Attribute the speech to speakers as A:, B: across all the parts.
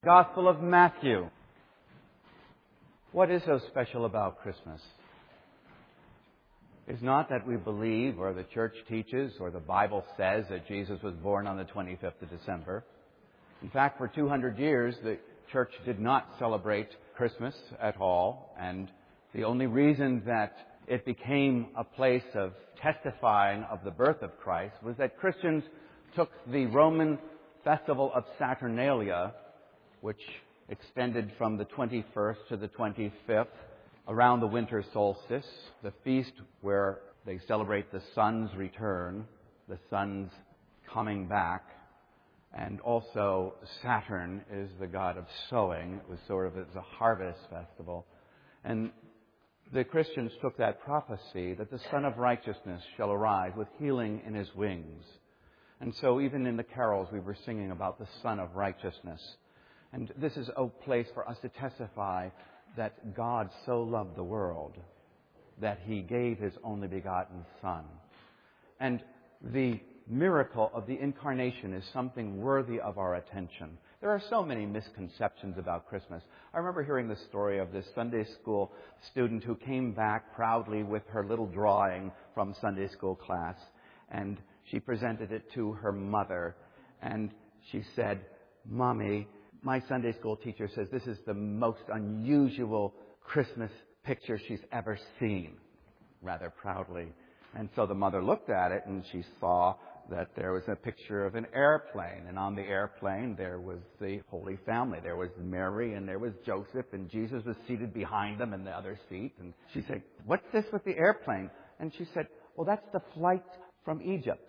A: Gospel of Matthew. What is so special about Christmas? It's not that we believe, or the church teaches, or the Bible says that Jesus was born on the 25th of December. In fact, for 200 years, the church did not celebrate Christmas at all, and the only reason that it became a place of testifying of the birth of Christ was that Christians took the Roman festival of Saturnalia, which extended from the 21st to the 25th, around the winter solstice, the feast where they celebrate the sun's return, the sun's coming back, and also Saturn is the god of sowing. It was it's a harvest festival. And the Christians took that prophecy that the Son of Righteousness shall arise with healing in his wings. And so even in the carols we were singing about the Son of Righteousness. And this is a place for us to testify that God so loved the world that he gave his only begotten Son. And the miracle of the Incarnation is something worthy of our attention. There are so many misconceptions about Christmas. I remember hearing the story of this Sunday school student who came back proudly with her little drawing from Sunday school class, and she presented it to her mother, and she said, "Mommy, my Sunday school teacher says this is the most unusual Christmas picture she's ever seen," rather proudly. And so the mother looked at it and she saw that there was a picture of an airplane. And on the airplane there was the Holy Family. There was Mary and there was Joseph, and Jesus was seated behind them in the other seat. And she said, "What's this with the airplane?" And she said, "Well, that's the flight from Egypt."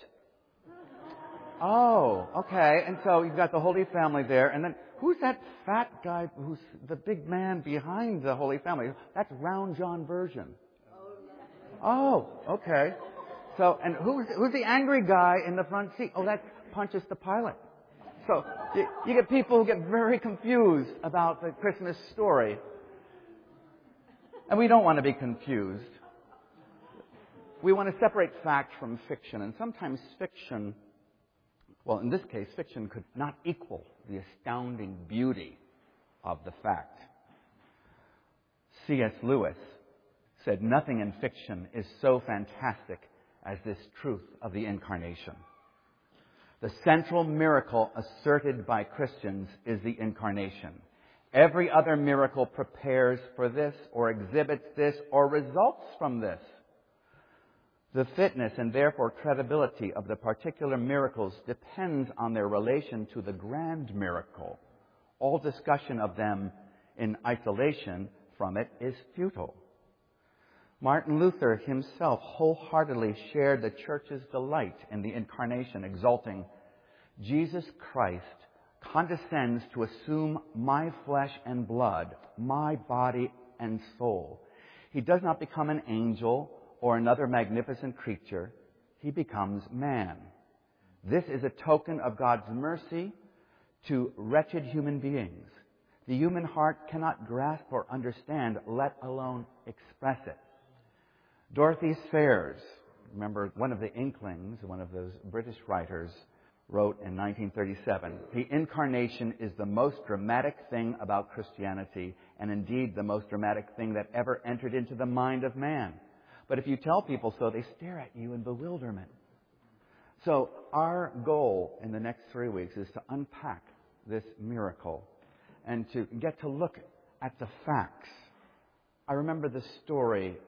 A: "Oh, okay." And so you've got the Holy Family there. And then who's that fat guy who's the big man behind the Holy Family? That's Round John Version. Oh, okay. So, and who's the angry guy in the front seat? Oh, that's Pontius the Pilate. So you get people who get very confused about the Christmas story. And we don't want to be confused. We want to separate fact from fiction. And sometimes fiction, well, in this case, fiction could not equal the astounding beauty of the fact. C.S. Lewis said, "Nothing in fiction is so fantastic as this truth of the Incarnation." The central miracle asserted by Christians is the Incarnation. Every other miracle prepares for this, or exhibits this, or results from this. The fitness and therefore credibility of the particular miracles depends on their relation to the grand miracle. All discussion of them in isolation from it is futile. Martin Luther himself wholeheartedly shared the Church's delight in the Incarnation, exulting, "Jesus Christ condescends to assume my flesh and blood, my body and soul. He does not become an angel or another magnificent creature. He becomes man. This is a token of God's mercy to wretched human beings. The human heart cannot grasp or understand, let alone express it." Dorothy Sayers, remember one of the Inklings, one of those British writers, wrote in 1937, "The Incarnation is the most dramatic thing about Christianity, and indeed the most dramatic thing that ever entered into the mind of man. But if you tell people so, they stare at you in bewilderment." So our goal in the next 3 weeks is to unpack this miracle and to get to look at the facts. I remember the story.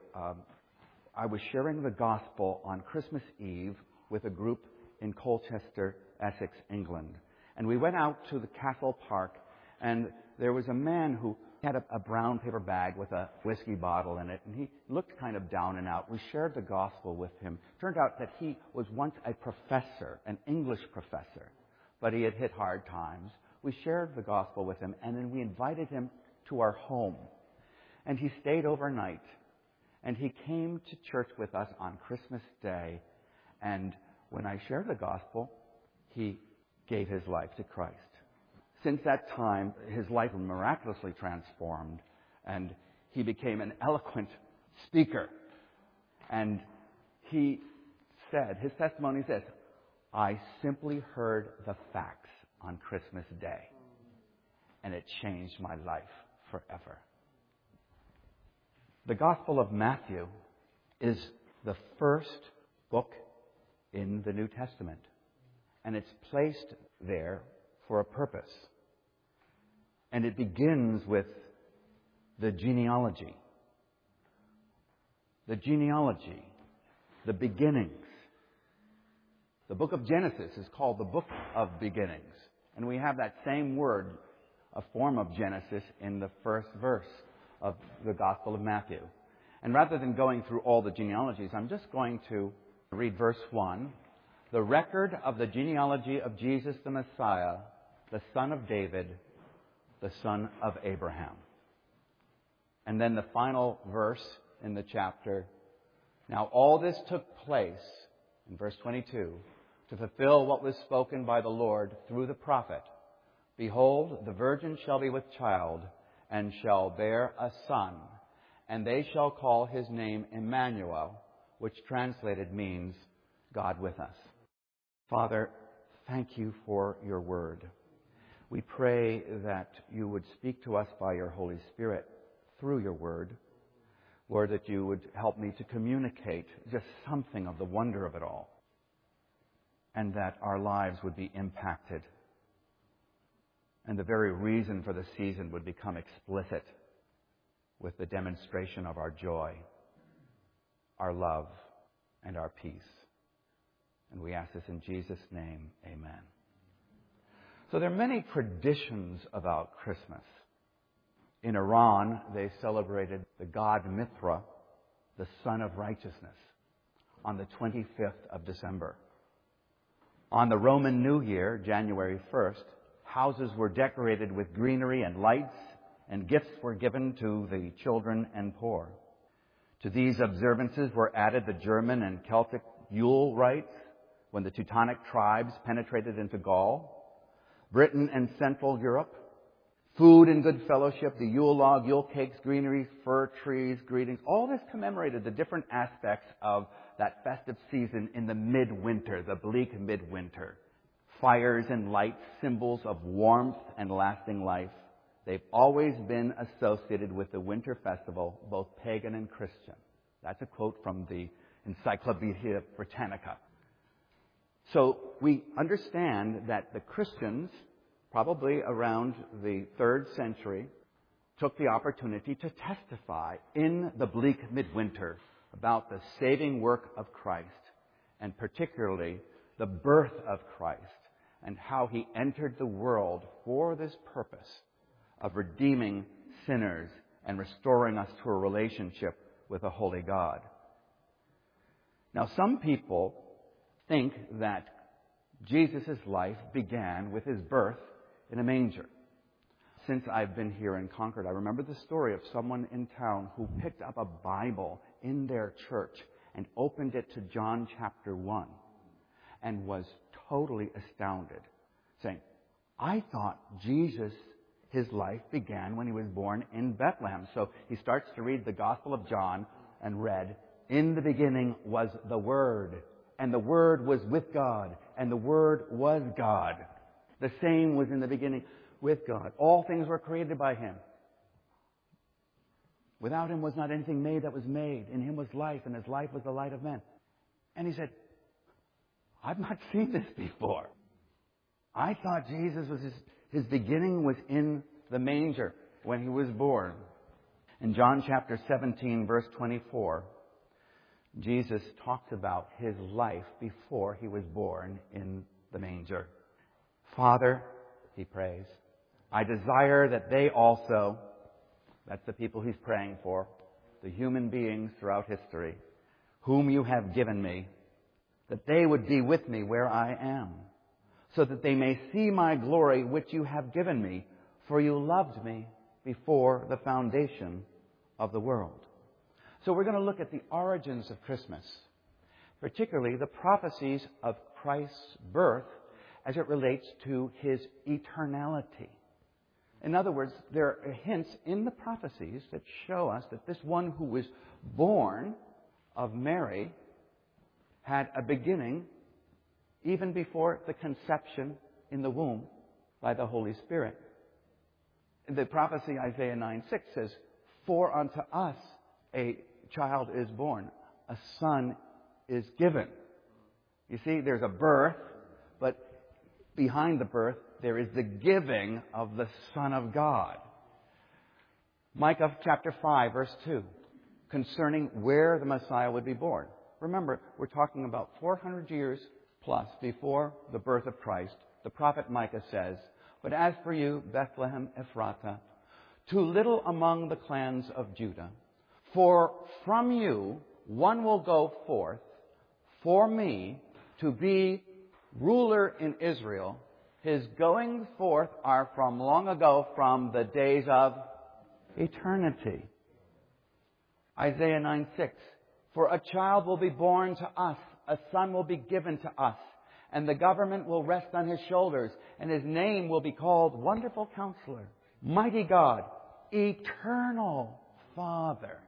A: I was sharing the gospel on Christmas Eve with a group in Colchester, Essex, England. And we went out to the Castle Park, and there was a man who had a brown paper bag with a whiskey bottle in it, and he looked kind of down and out. We shared the gospel with him. Turned out that he was once a professor, an English professor, but he had hit hard times. We shared the gospel with him, and then we invited him to our home. And he stayed overnight. And he came to church with us on Christmas Day. And when I shared the gospel, he gave his life to Christ. Since that time, his life was miraculously transformed, and he became an eloquent speaker. And he said, his testimony says, "I simply heard the facts on Christmas Day." and it changed my life forever. The Gospel of Matthew is the first book in the New Testament, and it's placed there for a purpose. And it begins with the genealogy. The genealogy, the beginnings. The book of Genesis is called the book of beginnings. And we have that same word, a form of Genesis, in the first verse of the Gospel of Matthew. And rather than going through all the genealogies, I'm just going to read verse 1. The record of the genealogy of Jesus the Messiah, the son of David, the son of Abraham. And then the final verse in the chapter. Now all this took place, in verse 22, to fulfill what was spoken by the Lord through the prophet. Behold, the virgin shall be with child, and shall bear a son, and they shall call his name Emmanuel, which translated means God with us. Father, thank you for your word. We pray that you would speak to us by your Holy Spirit through your word. Lord, that you would help me to communicate just something of the wonder of it all, and that our lives would be impacted, and the very reason for the season would become explicit with the demonstration of our joy, our love, and our peace. And we ask this in Jesus' name, amen. So there are many traditions about Christmas. In Iran, they celebrated the god Mithra, the sun of righteousness, on the 25th of December. On the Roman New Year, January 1st, houses were decorated with greenery and lights, and gifts were given to the children and poor. To these observances were added the German and Celtic Yule rites, when the Teutonic tribes penetrated into Gaul, Britain and Central Europe, food and good fellowship, the Yule log, Yule cakes, greenery, fir trees, greetings. All this commemorated the different aspects of that festive season in the midwinter, the bleak midwinter. Fires and lights, symbols of warmth and lasting life. They've always been associated with the winter festival, both pagan and Christian. That's a quote from the Encyclopedia Britannica. So we understand that the Christians, probably around the 3rd century, took the opportunity to testify in the bleak midwinter about the saving work of Christ, and particularly the birth of Christ, and how he entered the world for this purpose of redeeming sinners and restoring us to a relationship with a holy God. Now, some people think that Jesus' life began with his birth in a manger. Since I've been here in Concord, I remember the story of someone in town who picked up a Bible in their church and opened it to John chapter 1 and was totally astounded, saying, I thought Jesus, his life began when he was born in Bethlehem. So he starts to read the Gospel of John and read, in the beginning was the Word, and the Word was with God, and the Word was God. The same was in the beginning with God. All things were created by him. Without him was not anything made that was made. In him was life, and his life was the light of men. And he said, I've not seen this before. I thought Jesus was his beginning was in the manger when he was born. In John chapter 17, verse 24, Jesus talks about his life before he was born in the manger. Father, he prays, I desire that they also, that's the people he's praying for, the human beings throughout history, whom you have given me, that they would be with me where I am, so that they may see my glory which you have given me, for you loved me before the foundation of the world. So we're going to look at the origins of Christmas, particularly the prophecies of Christ's birth as it relates to his eternality. In other words, there are hints in the prophecies that show us that this one who was born of Mary had a beginning even before the conception in the womb by the Holy Spirit. The prophecy, Isaiah 9:6 says, "For unto us a child is born, a son is given." You see, there's a birth, but behind the birth, there is the giving of the Son of God. Micah chapter 5, verse 2, concerning where the Messiah would be born. Remember, we're talking about 400 years plus before the birth of Christ. The prophet Micah says, "But as for you, Bethlehem Ephratah, too little among the clans of Judah, for from you one will go forth for me to be ruler in Israel. His goings forth are from long ago, from the days of eternity." Isaiah 9:6, "For a child will be born to us, a son will be given to us, and the government will rest on his shoulders, and his name will be called Wonderful Counselor, Mighty God, Eternal Father."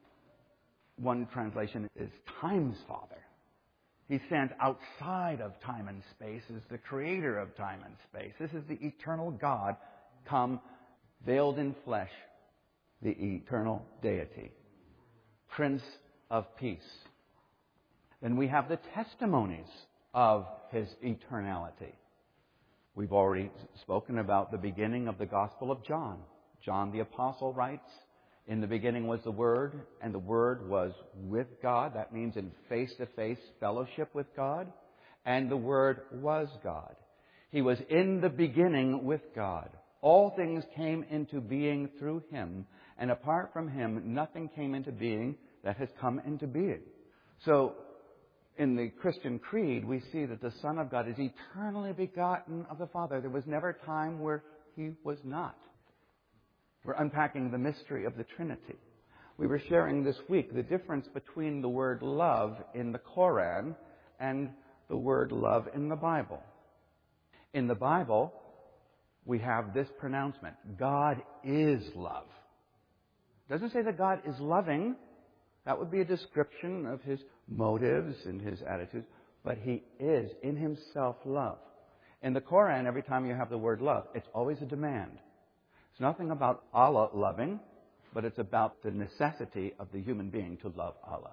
A: One translation is Time's Father. He stands outside of time and space as the creator of time and space. This is the eternal God come veiled in flesh, the eternal deity, Prince of Peace. Then we have the testimonies of his eternality. We've already spoken about the beginning of the Gospel of John. John the Apostle writes, "In the beginning was the Word, and the Word was with God." That means in face-to-face fellowship with God. "And the Word was God. He was in the beginning with God. All things came into being through him, and apart from him, nothing came into being that has come into being." So, in the Christian creed, we see that the Son of God is eternally begotten of the Father. There was never a time where he was not. We're unpacking the mystery of the Trinity. We were sharing this week the difference between the word love in the Koran and the word love in the Bible. In the Bible, we have this pronouncement: God is love. It doesn't say that God is loving. That would be a description of his motives and his attitudes. But he is, in himself, love. In the Koran, every time you have the word love, it's always a demand. It's nothing about Allah loving, but it's about the necessity of the human being to love Allah,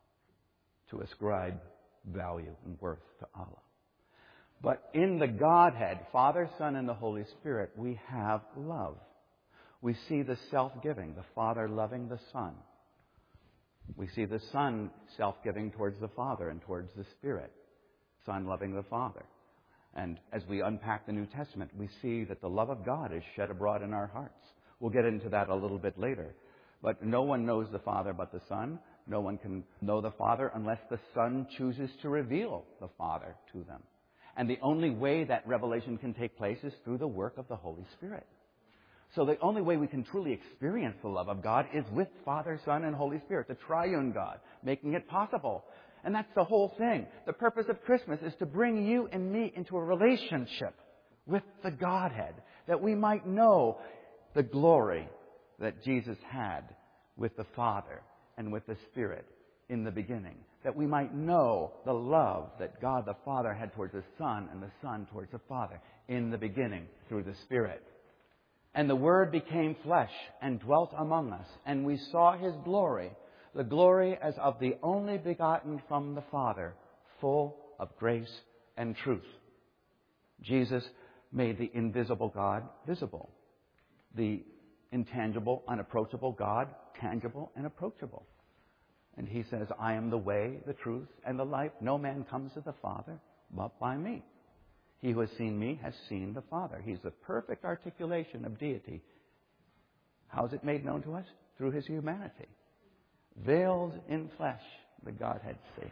A: to ascribe value and worth to Allah. But in the Godhead, Father, Son, and the Holy Spirit, we have love. We see the self-giving, the Father loving the Son. We see the Son self-giving towards the Father and towards the Spirit, Son loving the Father. And as we unpack the New Testament, we see that the love of God is shed abroad in our hearts. We'll get into that a little bit later. But no one knows the Father but the Son. No one can know the Father unless the Son chooses to reveal the Father to them. And the only way that revelation can take place is through the work of the Holy Spirit. So the only way we can truly experience the love of God is with Father, Son, and Holy Spirit, the triune God, making it possible. And that's the whole thing. The purpose of Christmas is to bring you and me into a relationship with the Godhead, that we might know the glory that Jesus had with the Father and with the Spirit in the beginning, that we might know the love that God the Father had towards the Son and the Son towards the Father in the beginning through the Spirit. And the Word became flesh and dwelt among us, and we saw his glory, the glory as of the only begotten from the Father, full of grace and truth. Jesus made the invisible God visible, the intangible, unapproachable God tangible and approachable. And he says, "I am the way, the truth, and the life. No man comes to the Father but by me. He who has seen me has seen the Father." He's the perfect articulation of deity. How is it made known to us? Through his humanity. Veiled in flesh, the Godhead see.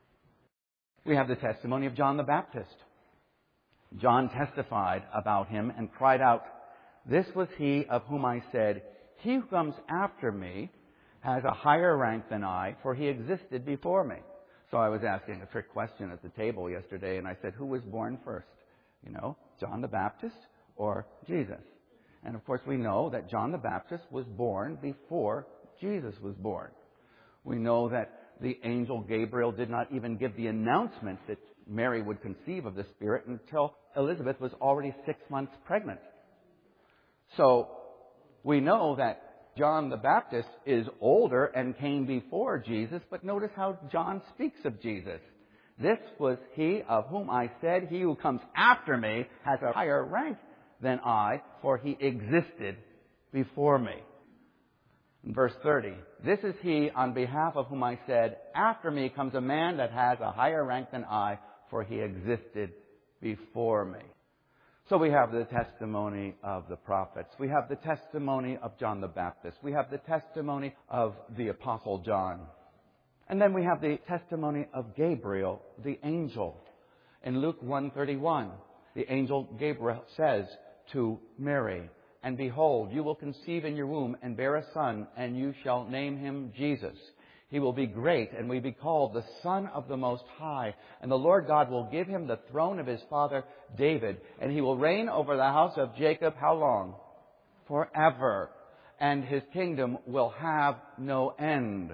A: We have the testimony of John the Baptist. John testified about him and cried out, "This was he of whom I said, 'He who comes after me has a higher rank than I, for he existed before me.'" So I was asking a trick question at the table yesterday, and I said, who was born first? John the Baptist or Jesus? And of course we know that John the Baptist was born before Jesus was born. We know that the angel Gabriel did not even give the announcement that Mary would conceive of the Spirit until Elizabeth was already 6 months pregnant. So We know that John the Baptist is older and came before Jesus, but notice how John speaks of Jesus. This was he of whom I said, he who comes after me has a higher rank than I, for he existed before me. In verse 30, this is he on behalf of whom I said, after me comes a man that has a higher rank than I, for he existed before me. So we have the testimony of the prophets. We have the testimony of John the Baptist. We have the testimony of the Apostle John. And then we have the testimony of Gabriel, the angel. In Luke 1:31, the angel Gabriel says to Mary, and behold, you will conceive in your womb and bear a son, and you shall name him Jesus. He will be great and will be called the Son of the Most High. And the Lord God will give him the throne of his father David. And he will reign over the house of Jacob, how long? Forever. And his kingdom will have no end.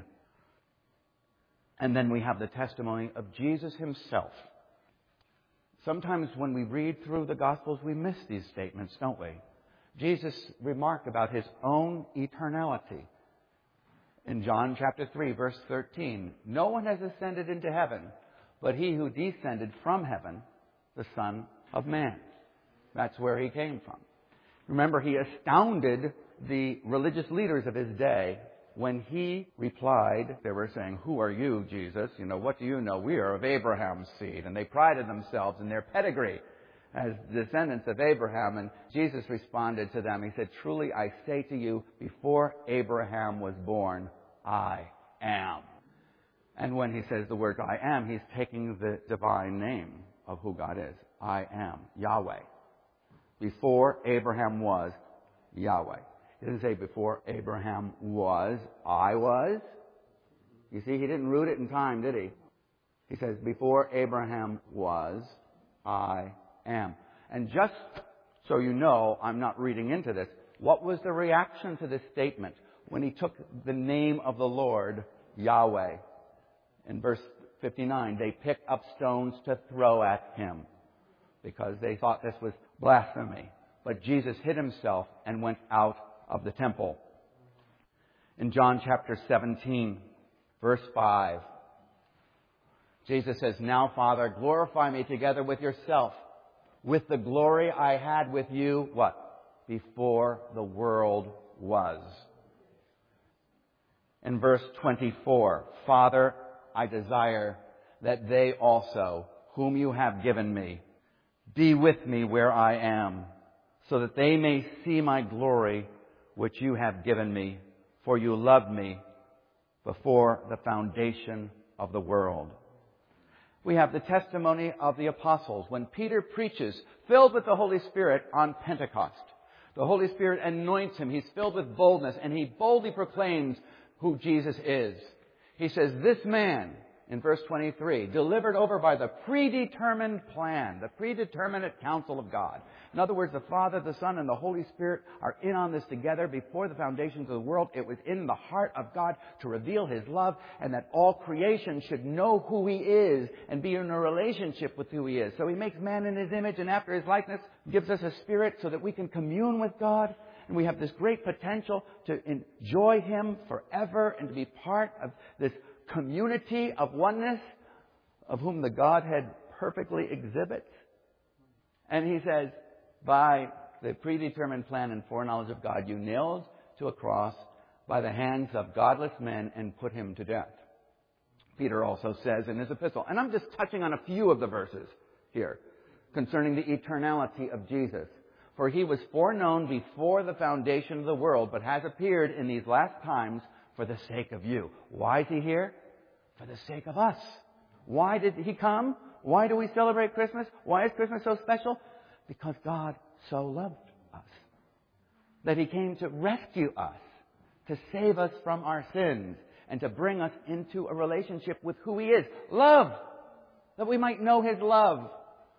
A: And then we have the testimony of Jesus himself. Sometimes when we read through the Gospels, we miss these statements, don't we? Jesus remarked about his own eternality. In John chapter 3, verse 13, no one has ascended into heaven, but he who descended from heaven, the Son of Man. That's where he came from. Remember, he astounded the religious leaders of his day when he replied. They were saying, who are you, Jesus? What do you know? We are of Abraham's seed. And they prided themselves in their pedigree as descendants of Abraham. And Jesus responded to them. He said, truly I say to you, before Abraham was born, I am. And when he says the word I am, he's taking the divine name of who God is. I am, Yahweh. Before Abraham was, Yahweh. He didn't say before Abraham was, I was. You see, he didn't root it in time, did he? He says, before Abraham was, I am. And just so you know, I'm not reading into this, what was the reaction to this statement when he took the name of the Lord, Yahweh? In verse 59, they picked up stones to throw at him because they thought this was blasphemy. But Jesus hid himself and went out of the temple. In John chapter 17, verse 5, Jesus says, now, Father, glorify me together with yourself, with the glory I had with you, what? Before the world was. In verse 24, Father, I desire that they also, whom you have given me, be with me where I am, so that they may see my glory, which you have given me, for you loved me before the foundation of the world. We have the testimony of the apostles. When Peter preaches, filled with the Holy Spirit on Pentecost, the Holy Spirit anoints him. He's filled with boldness, and he boldly proclaims who Jesus is. He says, this man, in verse 23, delivered over by the predetermined plan, the predeterminate counsel of God. In other words, the Father, the Son, and the Holy Spirit are in on this together before the foundations of the world. It was in the heart of God to reveal his love, and that all creation should know who he is and be in a relationship with who he is. So he makes man in his image and after his likeness, gives us a spirit so that we can commune with God. And we have this great potential to enjoy him forever and to be part of this community of oneness of whom the Godhead perfectly exhibits. And he says, by the predetermined plan and foreknowledge of God, you nailed to a cross by the hands of godless men and put him to death. Peter also says in his epistle, and I'm just touching on a few of the verses here concerning the eternality of Jesus. For he was foreknown before the foundation of the world, but has appeared in these last times for the sake of you. Why is he here? For the sake of us. Why did he come? Why do we celebrate Christmas? Why is Christmas so special? Because God so loved us that he came to rescue us, to save us from our sins, and to bring us into a relationship with who he is. Love! That we might know his love.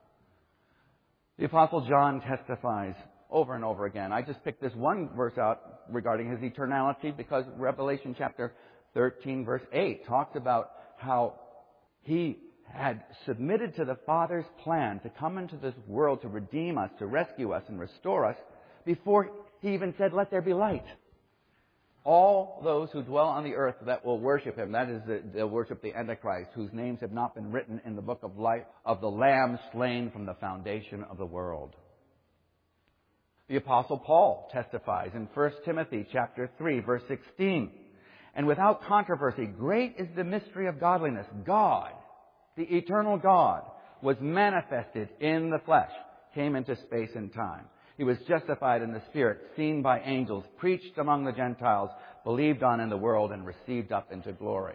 A: The Apostle John testifies over and over again. I just picked this one verse out regarding his eternality because Revelation chapter 13 verse 8 talks about how he had submitted to the Father's plan to come into this world to redeem us, to rescue us and restore us before he even said, let there be light. All those who dwell on the earth that will worship him, that is, they'll worship the Antichrist, whose names have not been written in the book of life of the Lamb slain from the foundation of the world. The Apostle Paul testifies in 1 Timothy chapter 3, verse 16. And without controversy, great is the mystery of godliness. God, the eternal God, was manifested in the flesh, came into space and time. He was justified in the Spirit, seen by angels, preached among the Gentiles, believed on in the world, and received up into glory.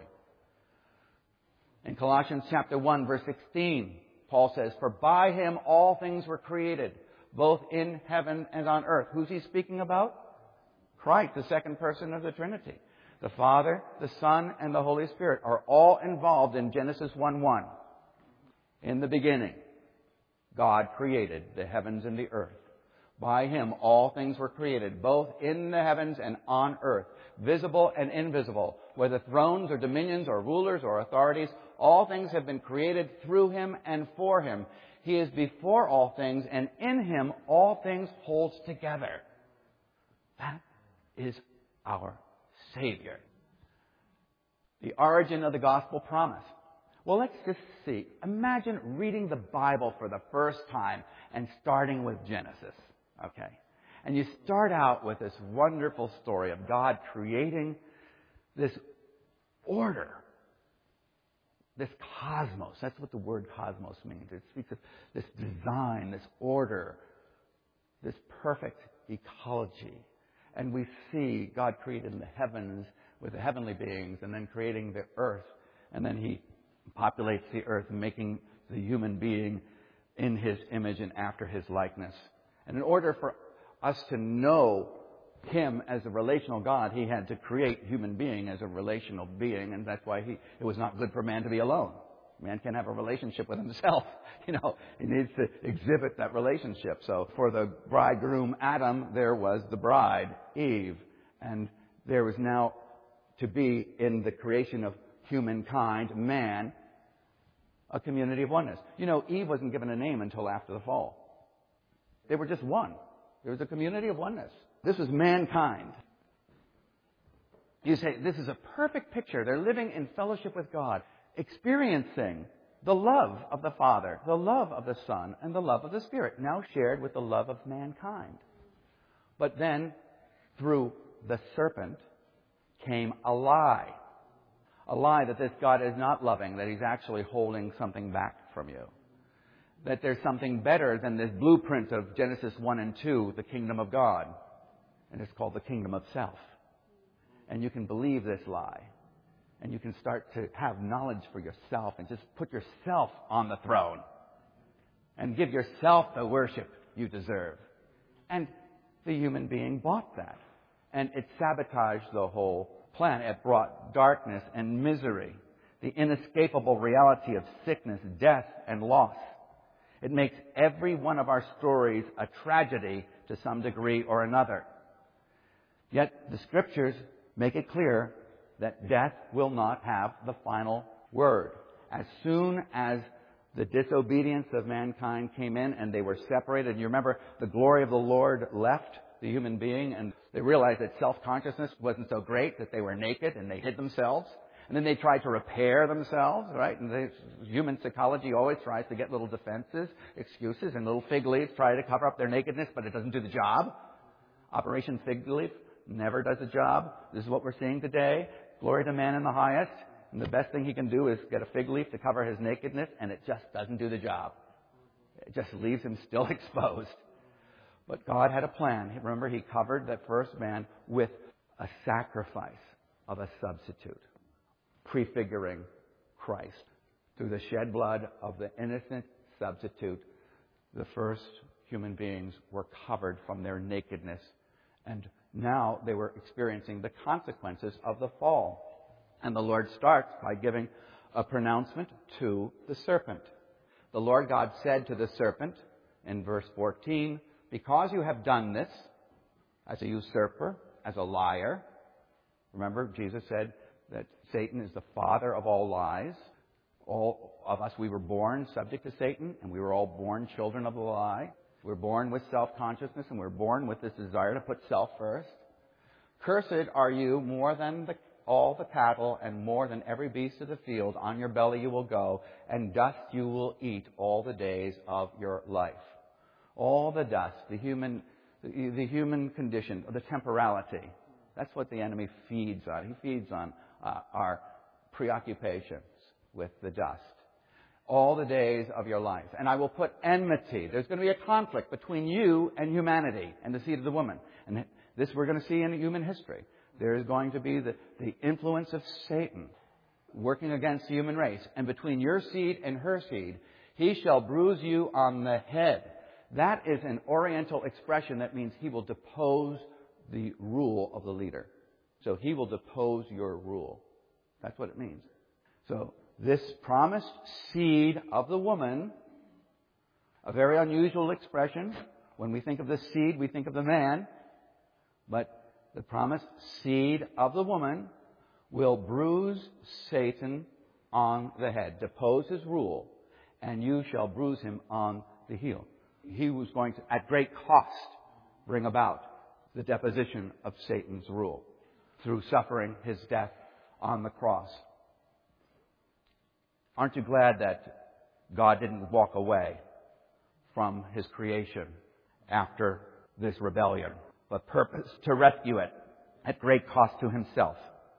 A: In Colossians chapter 1, verse 16, Paul says, for by him all things were created, both in heaven and on earth. Who's he speaking about? Christ, the second person of the Trinity. The Father, the Son, and the Holy Spirit are all involved in Genesis 1:1. In the beginning, God created the heavens and the earth. By him all things were created, both in the heavens and on earth, visible and invisible, whether thrones or dominions or rulers or authorities. All things have been created through him and for him. He is before all things, and in him all things hold together. That is our Savior. The origin of the gospel promise. Well, let's just see. Imagine reading the Bible for the first time and starting with Genesis. Okay? And you start out with this wonderful story of God creating this order, this cosmos. That's what the word cosmos means. It speaks of this design, this order, this perfect ecology. And we see God created the heavens with the heavenly beings and then creating the earth. And then he populates the earth, making the human being in his image and after his likeness. And in order for us to know him as a relational God, he had to create human being as a relational being. And that's why it was not good for man to be alone. Man can't have a relationship with himself. He needs to exhibit that relationship. So for the bridegroom, Adam, there was the bride, Eve. And there was now to be, in the creation of humankind, man, a community of oneness. Eve wasn't given a name until after the fall. They were just one. There was a community of oneness. This was mankind. You say, this is a perfect picture. They're living in fellowship with God, experiencing the love of the Father, the love of the Son, and the love of the Spirit, now shared with the love of mankind. But then, through the serpent, came a lie. A lie that this God is not loving, that he's actually holding something back from you. That there's something better than this blueprint of Genesis 1 and 2, the kingdom of God. And it's called the kingdom of self. And you can believe this lie. And you can start to have knowledge for yourself and just put yourself on the throne. And give yourself the worship you deserve. And the human being bought that. And it sabotaged the whole plan. It brought darkness and misery. The inescapable reality of sickness, death, and loss. It makes every one of our stories a tragedy to some degree or another. Yet the Scriptures make it clear that death will not have the final word. As soon as the disobedience of mankind came in and they were separated, you remember the glory of the Lord left the human being, and they realized that self-consciousness wasn't so great, that they were naked and they hid themselves. And then they tried to repair themselves, right? And human psychology always tries to get little defenses, excuses, and little fig leaves try to cover up their nakedness, but it doesn't do the job. Operation Fig Leaf never does the job. This is what we're seeing today. Glory to man in the highest. And the best thing he can do is get a fig leaf to cover his nakedness, and it just doesn't do the job. It just leaves him still exposed. But God had a plan. Remember, he covered that first man with a sacrifice of a substitute, prefiguring Christ. Through the shed blood of the innocent substitute, the first human beings were covered from their nakedness. And now they were experiencing the consequences of the fall. And the Lord starts by giving a pronouncement to the serpent. The Lord God said to the serpent in verse 14, because you have done this as a usurper, as a liar. Remember, Jesus said that Satan is the father of all lies. All of us, we were born subject to Satan, and we were all born children of the lie. We're born with self-consciousness, and we're born with this desire to put self first. Cursed are you more than all the cattle and more than every beast of the field. On your belly you will go, and dust you will eat all the days of your life. All the dust, the human condition, the temporality. That's what the enemy feeds on. He feeds on our preoccupations with the dust. All the days of your life. And I will put enmity. There's going to be a conflict between you and humanity and the seed of the woman. And this we're going to see in human history. There is going to be the influence of Satan working against the human race. And between your seed and her seed, he shall bruise you on the head. That is an Oriental expression that means he will depose the rule of the leader. So he will depose your rule. That's what it means. So this promised seed of the woman, a very unusual expression. When we think of the seed, we think of the man. But the promised seed of the woman will bruise Satan on the head, depose his rule, and you shall bruise him on the heel. He was going to, at great cost, bring about the deposition of Satan's rule through suffering his death on the cross. Aren't you glad that God didn't walk away from his creation after this rebellion, but purposed to rescue it at great cost to himself?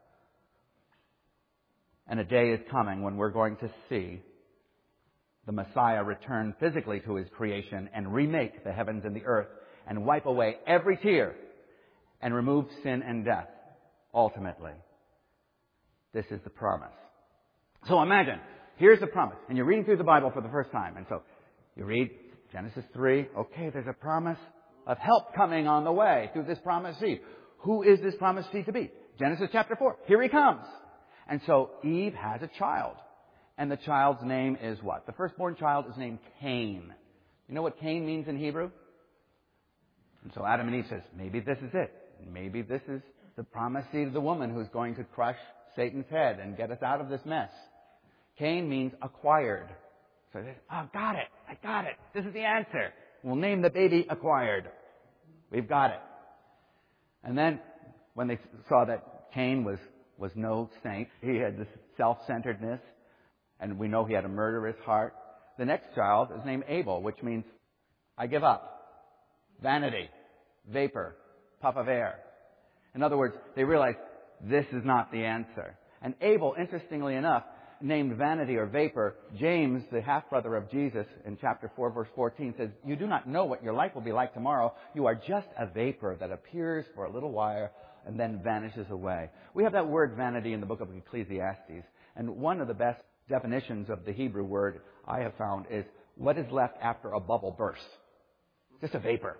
A: And a day is coming when we're going to see the Messiah return physically to his creation and remake the heavens and the earth and wipe away every tear and remove sin and death, ultimately. This is the promise. So imagine, here's the promise. And you're reading through the Bible for the first time. And so you read Genesis 3. Okay, there's a promise of help coming on the way through this promised seed. Who is this promised seed to be? Genesis chapter 4. Here he comes. And so Eve has a child. And the child's name is what? The firstborn child is named Cain. You know what Cain means in Hebrew? And so Adam and Eve says, maybe this is it. Maybe this is the promised seed of the woman who's going to crush Satan's head and get us out of this mess. Cain means acquired. So they say, oh, got it. I got it. This is the answer. We'll name the baby Acquired. We've got it. And then when they saw that Cain was no saint, he had this self-centeredness, and we know he had a murderous heart. The next child is named Abel, which means I give up. Vanity, vapor, puff of air. In other words, they realized this is not the answer. And Abel, interestingly enough, named vanity or vapor, James, the half-brother of Jesus, in chapter 4, verse 14, says, you do not know what your life will be like tomorrow. You are just a vapor that appears for a little while and then vanishes away. We have that word vanity in the book of Ecclesiastes. And one of the best definitions of the Hebrew word I have found is what is left after a bubble bursts. Just a vapor.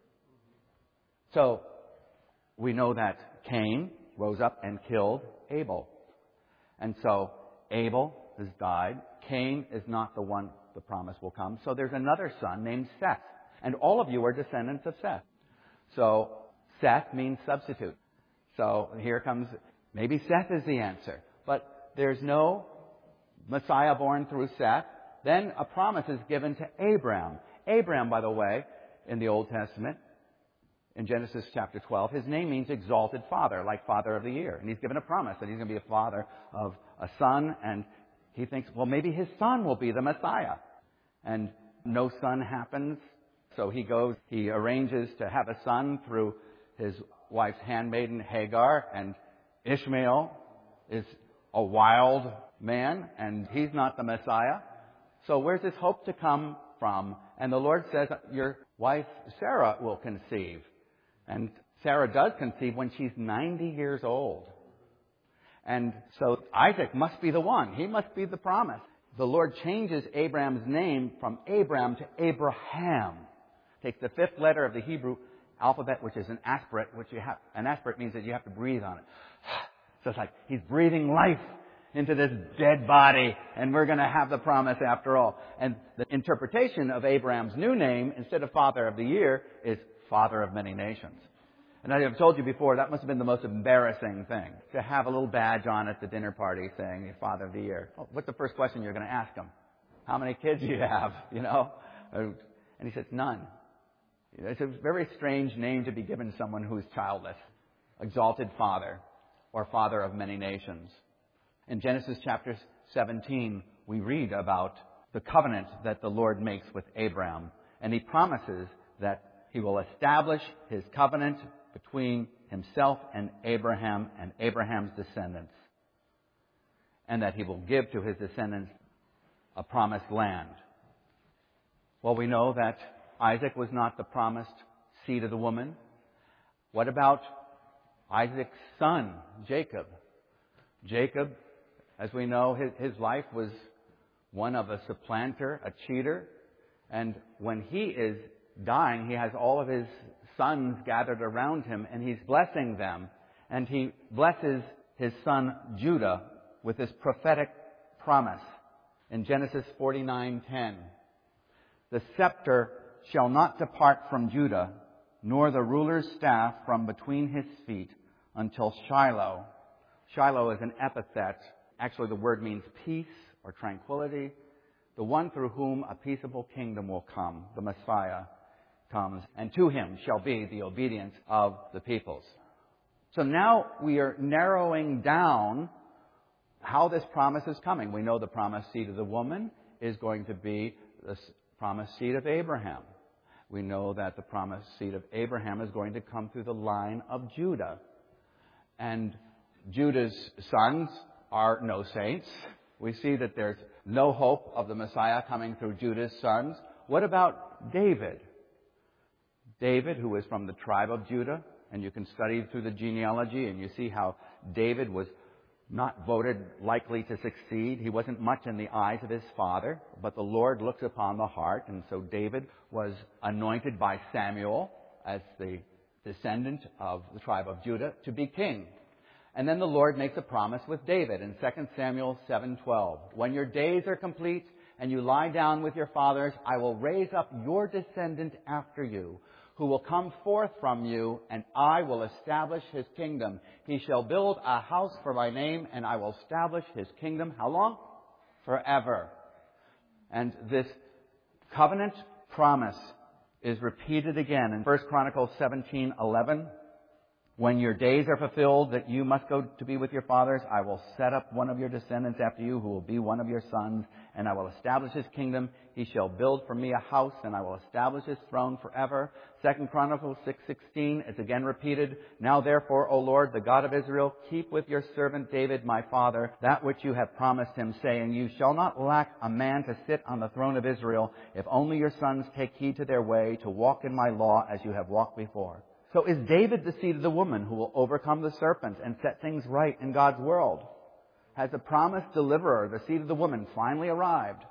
A: So we know that Cain rose up and killed Abel. And so Abel has died. Cain is not the one the promise will come. So there's another son named Seth. And all of you are descendants of Seth. So Seth means substitute. So here comes, maybe Seth is the answer. But there's no Messiah born through Seth. Then a promise is given to Abraham. Abraham, by the way, in the Old Testament, in Genesis chapter 12, his name means exalted father, like father of the year. And he's given a promise that he's going to be a father of a son. And he thinks, well, maybe his son will be the Messiah. And no son happens. So he arranges to have a son through his wife's handmaiden Hagar. And Ishmael is a wild man, and he's not the Messiah. So where's this hope to come from? And the Lord says, your wife Sarah will conceive. And Sarah does conceive when she's 90 years old. And so Isaac must be the one. He must be the promise. The Lord changes Abraham's name from Abram to Abraham. Takes the fifth letter of the Hebrew alphabet, which is an aspirate, an aspirate means that you have to breathe on it. So it's like he's breathing life into this dead body, and we're going to have the promise after all. And the interpretation of Abraham's new name, instead of Father of the Year, is Father of Many Nations. And I have told you before, that must have been the most embarrassing thing, to have a little badge on at the dinner party saying Father of the Year. Well, what's the first question you're going to ask him? How many kids do you have? You know? And he says, none. It's a very strange name to be given someone who is childless. Exalted Father, or Father of many nations. In Genesis chapter 17, we read about the covenant that the Lord makes with Abraham. And He promises that He will establish His covenant between Himself and Abraham's descendants. And that He will give to His descendants a promised land. Well, we know that Isaac was not the promised seed of the woman. What about Isaac's son, Jacob? Jacob, as we know, his life was one of a supplanter, a cheater. And when he is dying, he has all of his sons gathered around him, and he's blessing them. And he blesses his son Judah with this prophetic promise in Genesis 49:10. The scepter shall not depart from Judah, nor the ruler's staff from between his feet, until Shiloh. Shiloh is an epithet. Actually, the word means peace or tranquility. The one through whom a peaceable kingdom will come, the Messiah, comes, and to Him shall be the obedience of the peoples. So now we are narrowing down how this promise is coming. We know the promised seed of the woman is going to be the promised seed of Abraham. We know that the promised seed of Abraham is going to come through the line of Judah. And Judah's sons are no saints. We see that there's no hope of the Messiah coming through Judah's sons. What about David? David, who is from the tribe of Judah, and you can study through the genealogy and you see how David was not voted likely to succeed. He wasn't much in the eyes of his father, but the Lord looks upon the heart, and so David was anointed by Samuel as the descendant of the tribe of Judah to be king. And then the Lord makes a promise with David in 2 Samuel 7:12. When your days are complete and you lie down with your fathers, I will raise up your descendant after you, who will come forth from you, and I will establish his kingdom. He shall build a house for my name, and I will establish his kingdom. How long? Forever. And this covenant promise is repeated again in 1 Chronicles 17:11. When your days are fulfilled that you must go to be with your fathers, I will set up one of your descendants after you who will be one of your sons, and I will establish his kingdom. He shall build for me a house, and I will establish his throne forever. 2 Chronicles 6:16 is again repeated. Now therefore, O Lord, the God of Israel, keep with your servant David, my father, that which you have promised him, saying, you shall not lack a man to sit on the throne of Israel, if only your sons take heed to their way, to walk in my law as you have walked before. So is David the seed of the woman who will overcome the serpent and set things right in God's world? Has the promised deliverer, the seed of the woman, finally arrived?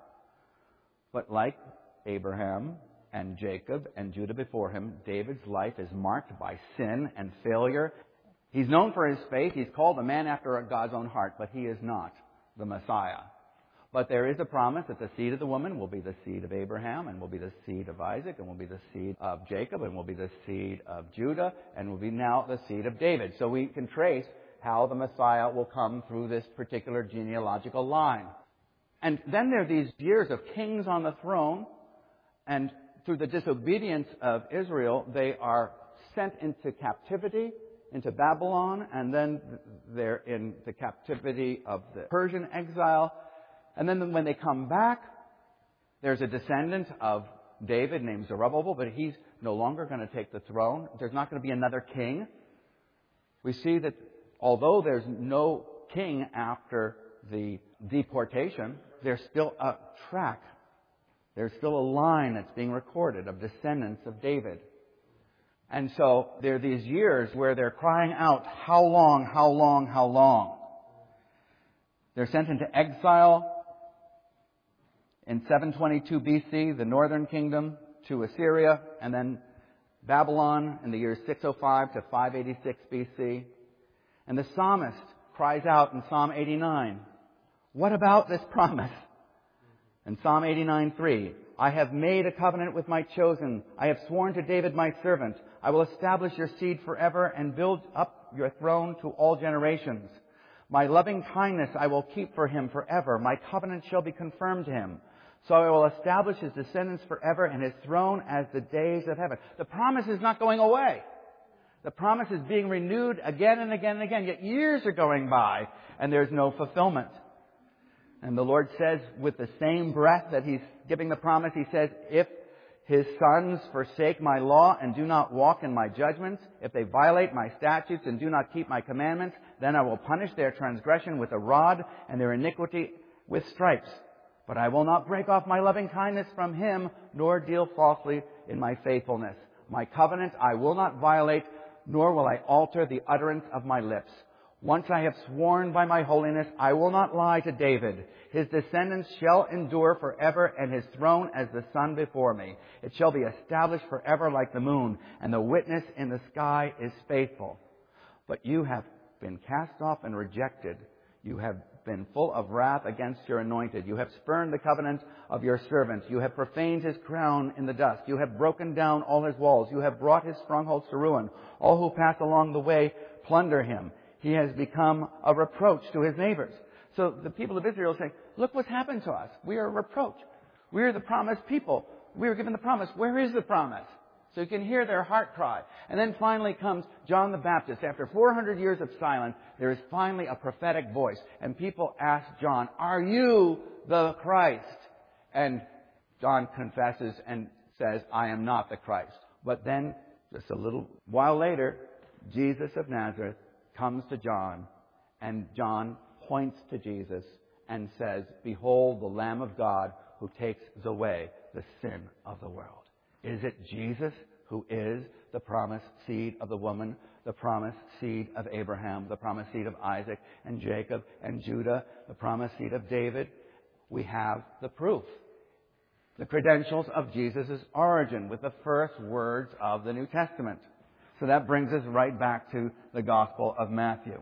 A: But like Abraham and Jacob and Judah before him, David's life is marked by sin and failure. He's known for his faith. He's called a man after God's own heart, but he is not the Messiah. But there is a promise that the seed of the woman will be the seed of Abraham, and will be the seed of Isaac, and will be the seed of Jacob, and will be the seed of Judah, and will be now the seed of David. So we can trace how the Messiah will come through this particular genealogical line. And then there are these years of kings on the throne, and through the disobedience of Israel, they are sent into captivity, into Babylon, and then they're in the captivity of the Persian exile. And then when they come back, there's a descendant of David named Zerubbabel, but he's no longer going to take the throne. There's not going to be another king. We see that although there's no king after the deportation, there's still a track. There's still a line that's being recorded of descendants of David. And so there are these years where they're crying out, how long, how long, how long? They're sent into exile. In 722 BC, the northern kingdom to Assyria, and then Babylon in the years 605 to 586 BC. And the psalmist cries out in Psalm 89, what about this promise? In Psalm 89:3, I have made a covenant with my chosen. I have sworn to David my servant. I will establish your seed forever and build up your throne to all generations. My loving kindness I will keep for him forever. My covenant shall be confirmed to him. So I will establish his descendants forever and his throne as the days of heaven. The promise is not going away. The promise is being renewed again and again and again. Yet years are going by and there's no fulfillment. And the Lord says with the same breath that he's giving the promise, he says, if his sons forsake my law and do not walk in my judgments, if they violate my statutes and do not keep my commandments, then I will punish their transgression with a rod and their iniquity with stripes. But I will not break off my loving kindness from him, nor deal falsely in my faithfulness. My covenant I will not violate, nor will I alter the utterance of my lips. Once I have sworn by my holiness, I will not lie to David. His descendants shall endure forever, and his throne as the sun before me. It shall be established forever like the moon, and the witness in the sky is faithful. But you have been cast off and rejected. You have been full of wrath against your anointed. You have spurned the covenant of your servants. You have profaned his crown in the dust. You have broken down all his walls. You have brought his strongholds to ruin. All who pass along the way plunder him. He has become a reproach to his neighbors. So the people of Israel say, look what's happened to us. We are a reproach. We are the promised people. We were given the promise. Where is the promise? So you can hear their heart cry. And then finally comes John the Baptist. After 400 years of silence, there is finally a prophetic voice. And people ask John, are you the Christ? And John confesses and says, I am not the Christ. But then, just a little while later, Jesus of Nazareth comes to John, and John points to Jesus and says, behold the Lamb of God who takes away the sin of the world. Is it Jesus who is the promised seed of the woman, the promised seed of Abraham, the promised seed of Isaac and Jacob and Judah, the promised seed of David? We have the proof, the credentials of Jesus' origin with the first words of the New Testament. So that brings us right back to the Gospel of Matthew.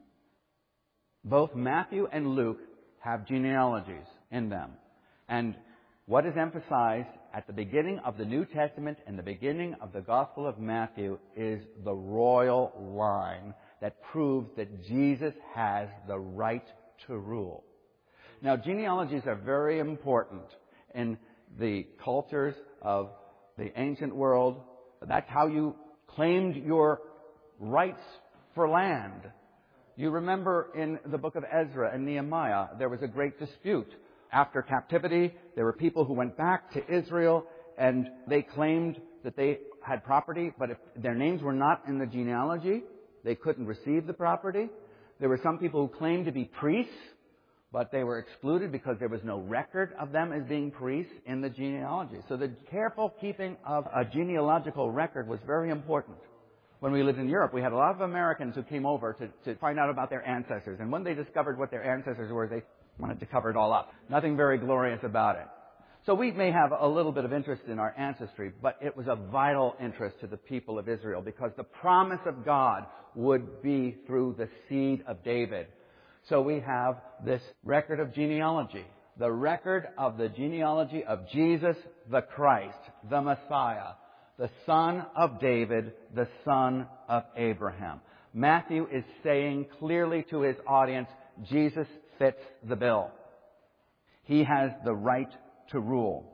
A: Both Matthew and Luke have genealogies in them. And what is emphasized at the beginning of the New Testament and the beginning of the Gospel of Matthew is the royal line that proves that Jesus has the right to rule. Now, genealogies are very important in the cultures of the ancient world. That's how you claimed your rights for land. You remember in the book of Ezra and Nehemiah, there was a great dispute. After captivity, there were people who went back to Israel and they claimed that they had property, but if their names were not in the genealogy, they couldn't receive the property. There were some people who claimed to be priests, but they were excluded because there was no record of them as being priests in the genealogy. So the careful keeping of a genealogical record was very important. When we lived in Europe, we had a lot of Americans who came over to find out about their ancestors. And when they discovered what their ancestors were, they wanted to cover it all up. Nothing very glorious about it. So we may have a little bit of interest in our ancestry, but it was a vital interest to the people of Israel because the promise of God would be through the seed of David. So we have this record of genealogy, the record of the genealogy of Jesus the Christ, the Messiah, the son of David, the son of Abraham. Matthew is saying clearly to his audience, Jesus fits the bill. He has the right to rule.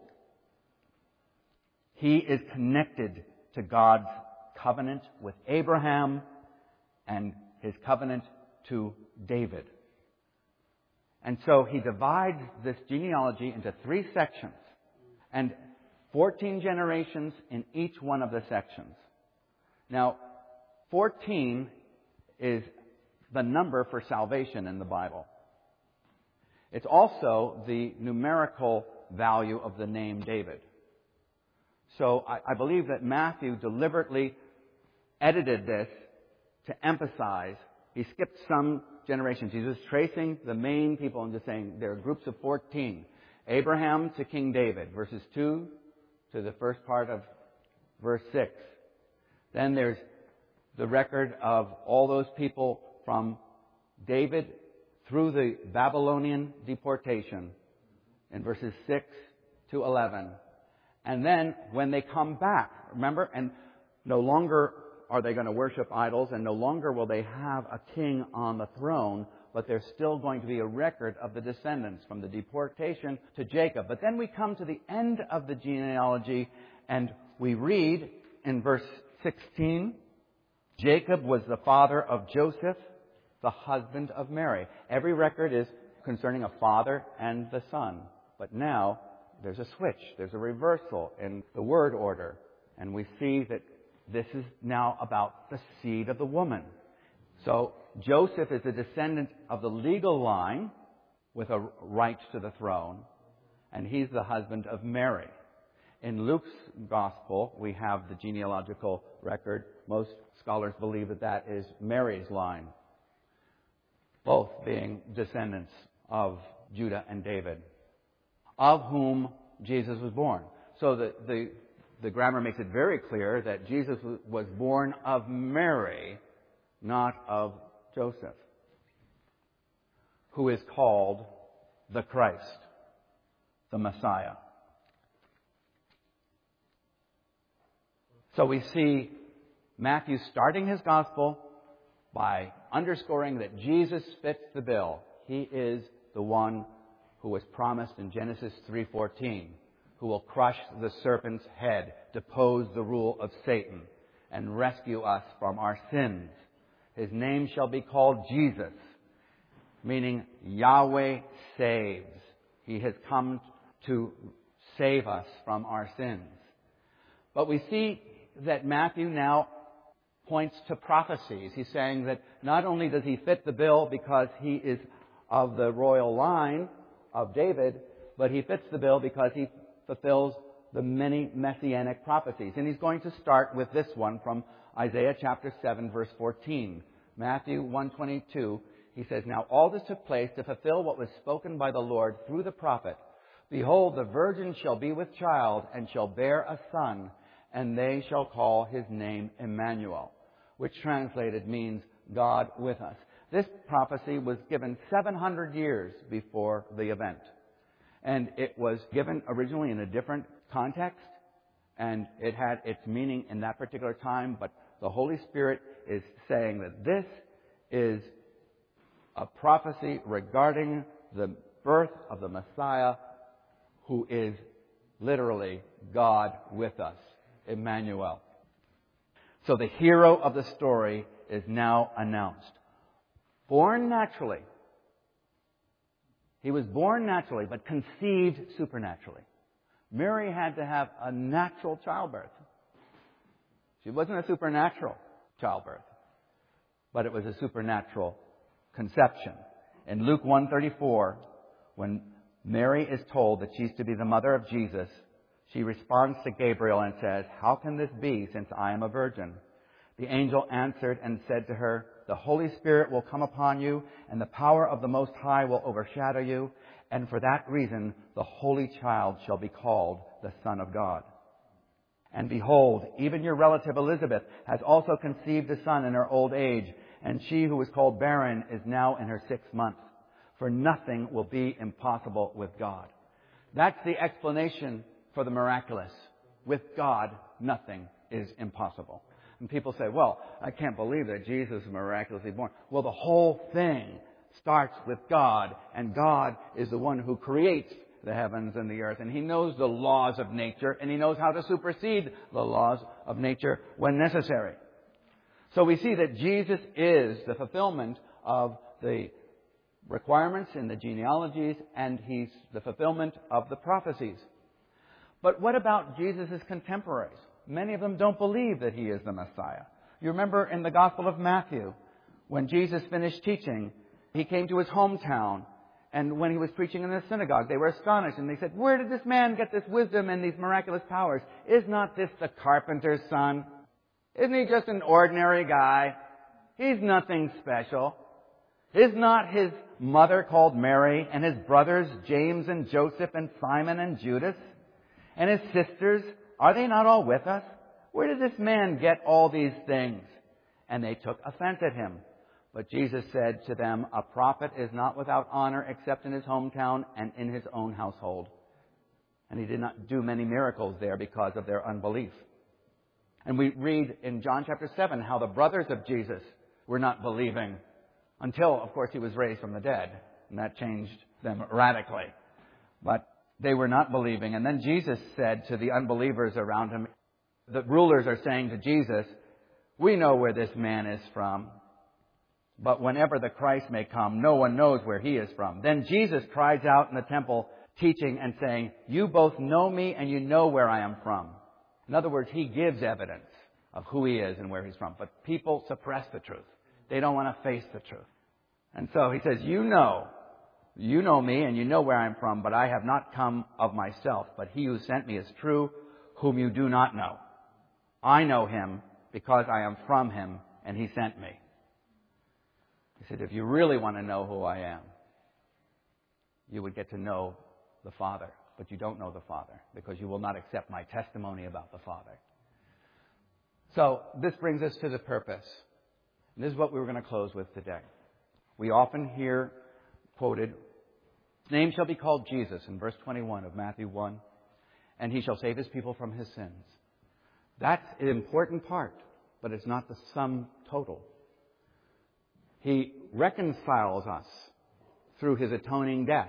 A: He is connected to God's covenant with Abraham and his covenant to David. And so he divides this genealogy into 3 sections and 14 generations in each one of the sections. Now, 14 is the number for salvation in the Bible. It's also the numerical value of the name David. So I believe that Matthew deliberately edited this to emphasize. He skipped some generations. He's just tracing the main people and just saying there are groups of 14. Abraham to King David, verses 2 to the first part of verse 6. Then there's the record of all those people from David through the Babylonian deportation in verses 6 to 11. And then when they come back, remember, and no longer are they going to worship idols, and no longer will they have a king on the throne, but there's still going to be a record of the descendants from the deportation to Jacob. But then we come to the end of the genealogy, and we read in verse 16, Jacob was the father of Joseph, the husband of Mary. Every record is concerning a father and the son. But now there's a switch. There's a reversal in the word order. And we see that this is now about the seed of the woman. So Joseph is a descendant of the legal line with a right to the throne, and he's the husband of Mary. In Luke's gospel, we have the genealogical record. Most scholars believe that that is Mary's line, both being descendants of Judah and David, of whom Jesus was born. So the grammar makes it very clear that Jesus was born of Mary, not of Joseph, who is called the Christ, the Messiah. So we see Matthew starting his gospel by underscoring that Jesus fits the bill. He is the one who was promised in Genesis 3:14, who will crush the serpent's head, depose the rule of Satan, and rescue us from our sins. His name shall be called Jesus, meaning Yahweh saves. He has come to save us from our sins. But we see that Matthew now points to prophecies. He's saying that not only does he fit the bill because he is of the royal line of David, but he fits the bill because he fulfills the many messianic prophecies. And he's going to start with this one from Isaiah chapter 7, verse 14. Matthew 1:22, he says, "Now all this took place to fulfill what was spoken by the Lord through the prophet. Behold, the virgin shall be with child and shall bear a son, and they shall call his name Emmanuel," which translated means God with us. This prophecy was given 700 years before the event. And it was given originally in a different context, and it had its meaning in that particular time, but the Holy Spirit is saying that this is a prophecy regarding the birth of the Messiah, who is literally God with us, Emmanuel. So the hero of the story is now announced. Born naturally. He was born naturally, but conceived supernaturally. Mary had to have a natural childbirth. She wasn't a supernatural childbirth, but it was a supernatural conception. In Luke 1:34, when Mary is told that she's to be the mother of Jesus, she responds to Gabriel and says, "How can this be, since I am a virgin?" The angel answered and said to her, "The Holy Spirit will come upon you, and the power of the Most High will overshadow you, and for that reason the Holy Child shall be called the Son of God. And behold, even your relative Elizabeth has also conceived a son in her old age, and she who was called barren is now in her 6th month. For nothing will be impossible with God." That's the explanation for the miraculous. With God, nothing is impossible. And people say, "Well, I can't believe that Jesus was miraculously born." Well, the whole thing starts with God, and God is the one who creates the heavens and the earth, and He knows the laws of nature, and He knows how to supersede the laws of nature when necessary. So we see that Jesus is the fulfillment of the requirements in the genealogies, and He's the fulfillment of the prophecies. But what about Jesus' contemporaries? Many of them don't believe that He is the Messiah. You remember in the Gospel of Matthew, when Jesus finished teaching, He came to His hometown, and when He was preaching in the synagogue, they were astonished, and they said, "Where did this man get this wisdom and these miraculous powers? Is not this the carpenter's son? Isn't he just an ordinary guy? He's nothing special. Is not his mother called Mary, and his brothers James and Joseph and Simon and Judas? And his sisters, are they not all with us? Where did this man get all these things?" And they took offense at Him. But Jesus said to them, "A prophet is not without honor except in his hometown and in his own household." And He did not do many miracles there because of their unbelief. And we read in John chapter 7 how the brothers of Jesus were not believing Until, of course, he was raised from the dead. And that changed them radically. But they were not believing. And then Jesus said to the unbelievers around him, the rulers are saying to Jesus, "We know where this man is from. But whenever the Christ may come, no one knows where he is from." Then Jesus cries out in the temple, teaching and saying, "You both know me and you know where I am from." In other words, he gives evidence of who he is and where he's from. But people suppress the truth. They don't want to face the truth. And so he says, you know me and you know where I'm from, but I have not come of myself. But he who sent me is true, whom you do not know. I know him because I am from him and he sent me. He said, if you really want to know who I am, you would get to know the Father. But you don't know the Father because you will not accept my testimony about the Father. So this brings us to the purpose. And this is what we were going to close with today. We often hear quoted, "His name shall be called Jesus," in verse 21 of Matthew 1, "and he shall save his people from his sins." That's an important part, but it's not the sum total. He reconciles us through his atoning death.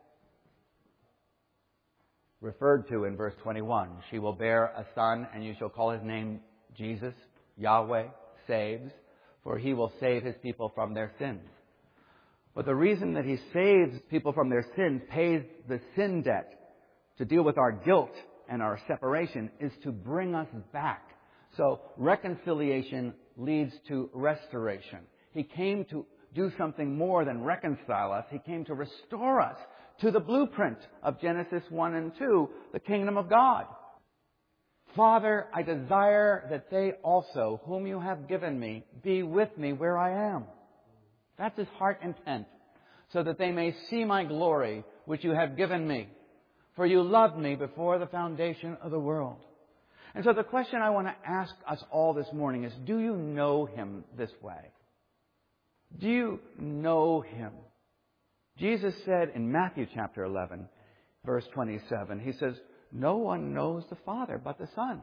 A: Referred to in verse 21, "She will bear a son, and you shall call his name Jesus," Yahweh saves, "for he will save his people from their sins." But the reason that he saves people from their sins, pays the sin debt to deal with our guilt and our separation, is to bring us back. So reconciliation leads to restoration. He came to do something more than reconcile us. He came to restore us to the blueprint of Genesis 1 and 2, the kingdom of God. "Father, I desire that they also, whom you have given me, be with me where I am." That's his heart intent. "So that they may see my glory, which you have given me. For you loved me before the foundation of the world." And so the question I want to ask us all this morning is, do you know him this way? Do you know him? Jesus said in Matthew chapter 11, verse 27, he says, "No one knows the Father but the Son."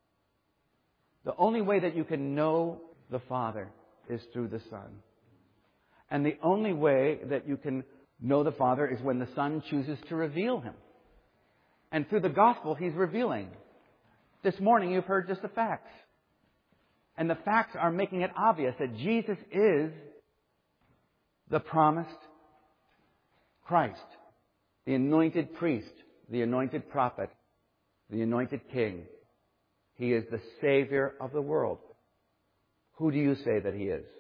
A: The only way that you can know the Father is through the Son. And the only way that you can know the Father is when the Son chooses to reveal him. And through the gospel, he's revealing. This morning, you've heard just the facts. And the facts are making it obvious that Jesus is the promised Christ, the anointed priest, the anointed prophet, the anointed king. He is the Savior of the world. Who do you say that he is?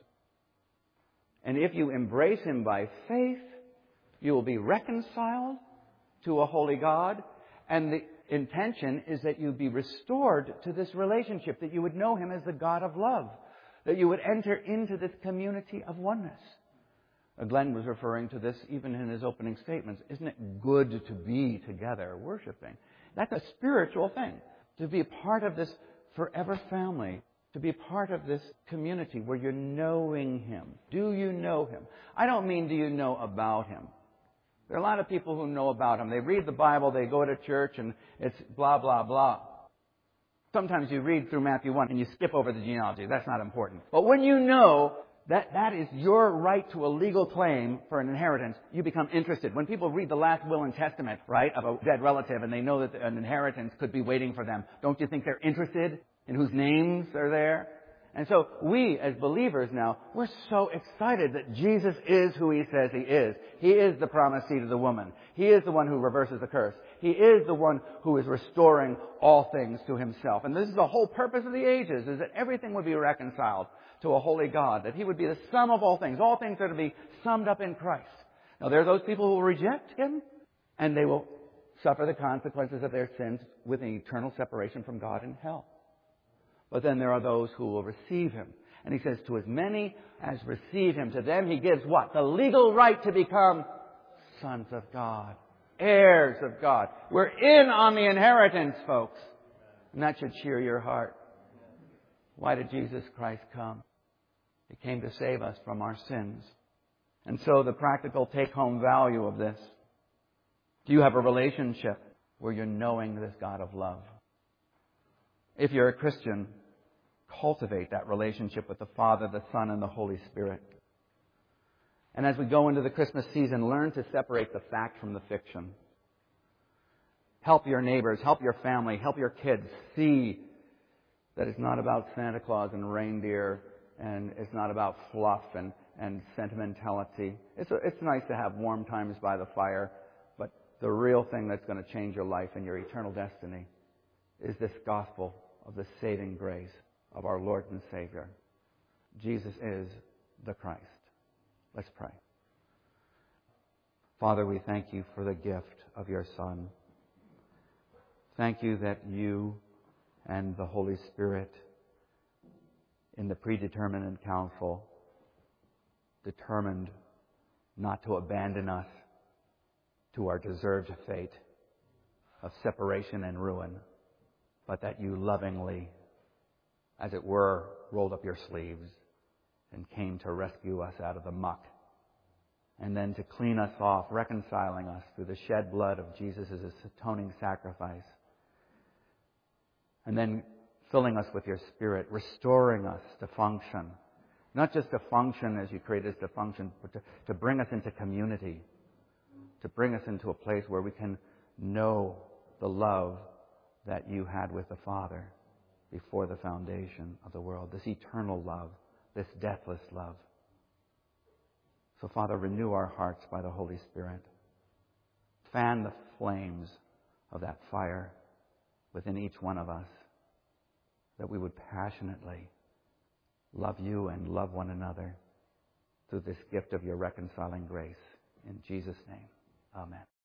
A: And if you embrace him by faith, you will be reconciled to a holy God. And the intention is that you be restored to this relationship, that you would know him as the God of love, that you would enter into this community of oneness. Glenn was referring to this even in his opening statements. Isn't it good to be together worshiping? That's a spiritual thing. To be a part of this forever family. To be a part of this community where you're knowing him. Do you know him? I don't mean do you know about him. There are a lot of people who know about him. They read the Bible, they go to church, and it's blah, blah, blah. Sometimes you read through Matthew 1 and you skip over the genealogy. That's not important. But when you know that is your right to a legal claim for an inheritance, you become interested. When people read the last will and testament, right, of a dead relative, and they know that an inheritance could be waiting for them, don't you think they're interested in whose names are there? And so we, as believers now, we're so excited that Jesus is who he says he is. He is the promised seed of the woman. He is the one who reverses the curse. He is the one who is restoring all things to himself. And this is the whole purpose of the ages, is that everything would be reconciled to a holy God, that he would be the sum of all things. All things are to be summed up in Christ. Now, there are those people who will reject him, and they will suffer the consequences of their sins with an eternal separation from God in hell. But then there are those who will receive him. And he says, to as many as receive him, to them he gives what? The legal right to become sons of God, heirs of God. We're in on the inheritance, folks. And that should cheer your heart. Why did Jesus Christ come? He came to save us from our sins. And so the practical take-home value of this. Do you have a relationship where you're knowing this God of love? If you're a Christian, cultivate that relationship with the Father, the Son, and the Holy Spirit. And as we go into the Christmas season, learn to separate the fact from the fiction. Help your neighbors, help your family, help your kids see that it's not about Santa Claus and reindeer, and it's not about fluff and sentimentality. It's nice to have warm times by the fire, but the real thing that's going to change your life and your eternal destiny is this gospel of the saving grace of our Lord and Savior. Jesus is the Christ. Let's pray. Father, we thank you for the gift of your Son. Thank you that you and the Holy Spirit in the predetermined council determined not to abandon us to our deserved fate of separation and ruin, but that you lovingly, as it were, rolled up your sleeves and came to rescue us out of the muck, and then to clean us off, reconciling us through the shed blood of Jesus' atoning sacrifice, and then filling us with your Spirit, restoring us to function. Not just to function as you created us to function, but to bring us into community, to bring us into a place where we can know the love that you had with the Father before the foundation of the world, this eternal love, this deathless love. So, Father, renew our hearts by the Holy Spirit. Fan the flames of that fire within each one of us, that we would passionately love you and love one another through this gift of your reconciling grace. In Jesus' name, amen.